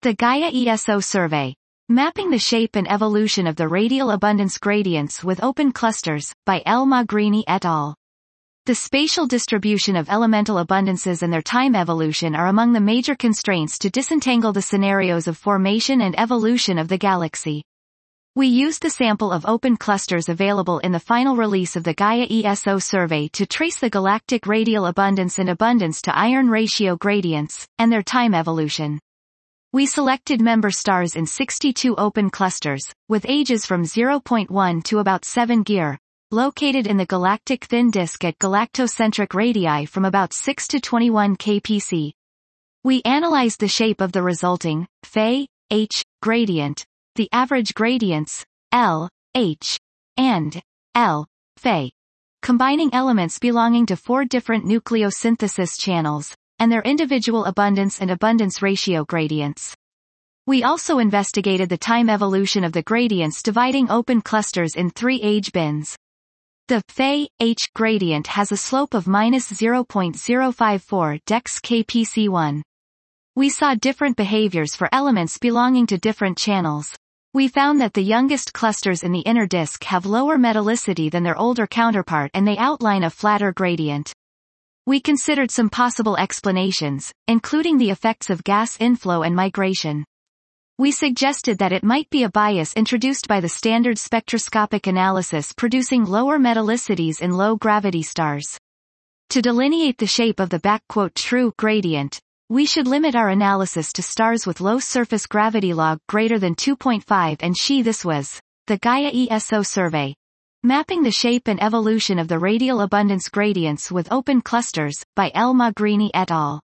The Gaia ESO Survey. Mapping the Shape and Evolution of the Radial Abundance Gradients with Open Clusters, by L. Magrini et al. The spatial distribution of elemental abundances and their time evolution are among the major constraints to disentangle the scenarios of formation and evolution of the galaxy. We used the sample of open clusters available in the final release of the Gaia ESO survey to trace the galactic radial abundance and abundance to iron ratio gradients, and their time evolution. We selected member stars in 62 open clusters, with ages from 0.1 to about 7 Gyr, located in the galactic thin disk at galactocentric radii from about 6 to 21 kpc. We analyzed the shape of the resulting Phi, H, gradient, the average gradients, L, H, and L, Phi, combining elements belonging to 4 different nucleosynthesis channels, and their individual abundance and abundance ratio gradients. We also investigated the time evolution of the gradients dividing open clusters in 3 age bins. The Phi, H gradient has a slope of -0.054 dex kpc1. We saw different behaviors for elements belonging to different channels. We found that the youngest clusters in the inner disk have lower metallicity than their older counterpart and they outline a flatter gradient. We considered some possible explanations, including the effects of gas inflow and migration. We suggested that it might be a bias introduced by the standard spectroscopic analysis producing lower metallicities in low-gravity stars. To delineate the shape of the "true" gradient, we should limit our analysis to stars with low surface gravity log greater than 2.5 and this was the Gaia ESO survey. Mapping the Shape and Evolution of the Radial Abundance Gradients with Open Clusters, by L. Magrini et al.